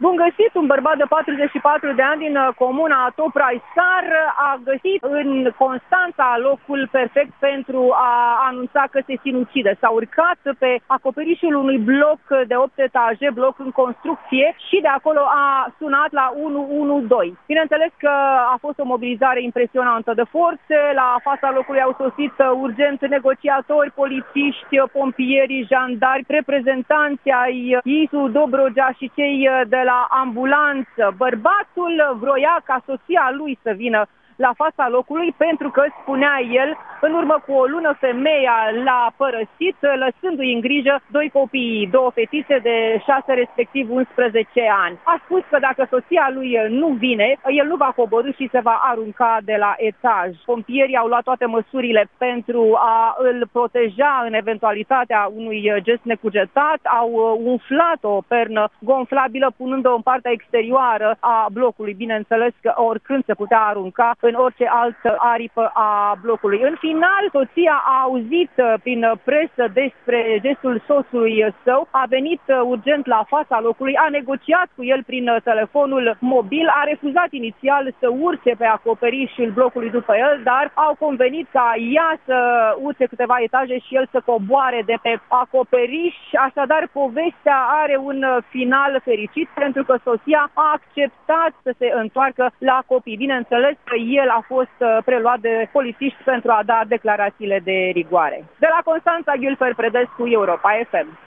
Bun găsit, un bărbat de 44 de ani din comuna Topraisar a găsit în Constanța locul perfect pentru a anunța că se sinucide. S-a urcat pe acoperișul unui bloc de 8 etaje, bloc în construcție, și de acolo a sunat la 112. Bineînțeles că a fost o mobilizare impresionantă de forțe. La fața locului au sosit urgent negociatori, polițiști, pompieri, jandari, reprezentanți ai ISU Dobrogea și cei de la ambulanță. Bărbatul vroia ca soția lui să vină la fața locului pentru că, spunea el, în urmă cu o lună femeia l-a părăsit, lăsându-i în grijă doi copii, două fetițe de 6, respectiv 11 ani. A spus că dacă soția lui nu vine, el nu va coborî și se va arunca de la etaj. Pompierii au luat toate măsurile pentru a îl proteja în eventualitatea unui gest necugetat, au umflat o pernă gonflabilă punând-o în partea exterioară a blocului. Bineînțeles că oricând se putea arunca în orice altă aripă a blocului. În final, soția a auzit prin presă despre gestul soțului său, a venit urgent la fața locului, a negociat cu el prin telefonul mobil, a refuzat inițial să urce pe acoperișul blocului după el, dar au convenit ca ea să urce câteva etaje și el să coboare de pe acoperiș. Așadar, povestea are un final fericit pentru că soția a acceptat să se întoarcă la copii. Bineînțeles că el a fost preluat de polițiști pentru a da declarațiile de rigoare. De la Constanța, Gülfer Predescu, Europa FM.